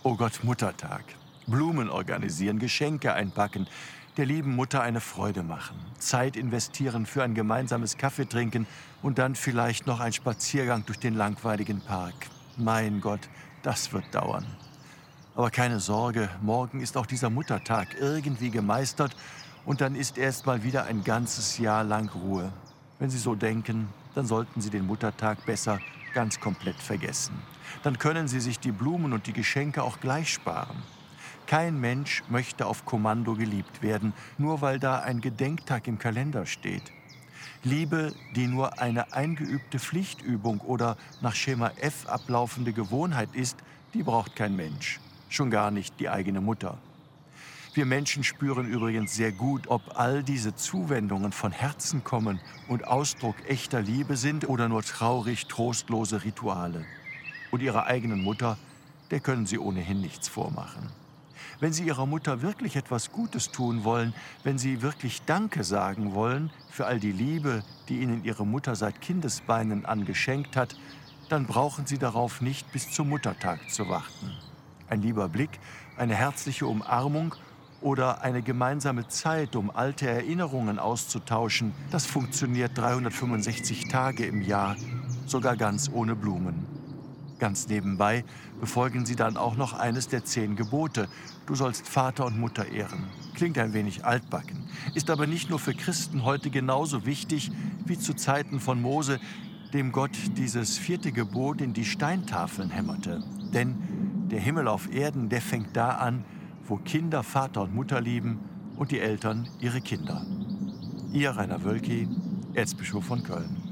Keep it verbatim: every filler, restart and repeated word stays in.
Oh Gott, Muttertag. Blumen organisieren, Geschenke einpacken, der lieben Mutter eine Freude machen, Zeit investieren für ein gemeinsames Kaffeetrinken und dann vielleicht noch ein Spaziergang durch den langweiligen Park. Mein Gott, das wird dauern. Aber keine Sorge, morgen ist auch dieser Muttertag irgendwie gemeistert und dann ist erst mal wieder ein ganzes Jahr lang Ruhe. Wenn Sie so denken, dann sollten Sie den Muttertag besser ganz komplett vergessen. Dann können Sie sich die Blumen und die Geschenke auch gleich sparen. Kein Mensch möchte auf Kommando geliebt werden, nur weil da ein Gedenktag im Kalender steht. Liebe, die nur eine eingeübte Pflichtübung oder nach Schema F ablaufende Gewohnheit ist, die braucht kein Mensch. Schon gar nicht die eigene Mutter. Wir Menschen spüren übrigens sehr gut, ob all diese Zuwendungen von Herzen kommen und Ausdruck echter Liebe sind oder nur traurig trostlose Rituale. Und Ihrer eigenen Mutter, der können Sie ohnehin nichts vormachen. Wenn Sie Ihrer Mutter wirklich etwas Gutes tun wollen, wenn Sie wirklich Danke sagen wollen für all die Liebe, die Ihnen Ihre Mutter seit Kindesbeinen an geschenkt hat, dann brauchen Sie darauf nicht bis zum Muttertag zu warten. Ein lieber Blick, eine herzliche Umarmung oder eine gemeinsame Zeit, um alte Erinnerungen auszutauschen, das funktioniert dreihundertfünfundsechzig Tage im Jahr, sogar ganz ohne Blumen. Ganz nebenbei befolgen Sie dann auch noch eines der zehn Gebote. Du sollst Vater und Mutter ehren. Klingt ein wenig altbacken, ist aber nicht nur für Christen heute genauso wichtig wie zu Zeiten von Mose, dem Gott dieses vierte Gebot in die Steintafeln hämmerte. Denn der Himmel auf Erden, der fängt da an, wo Kinder Vater und Mutter lieben und die Eltern ihre Kinder. Ihr Rainer Wölki, Erzbischof von Köln.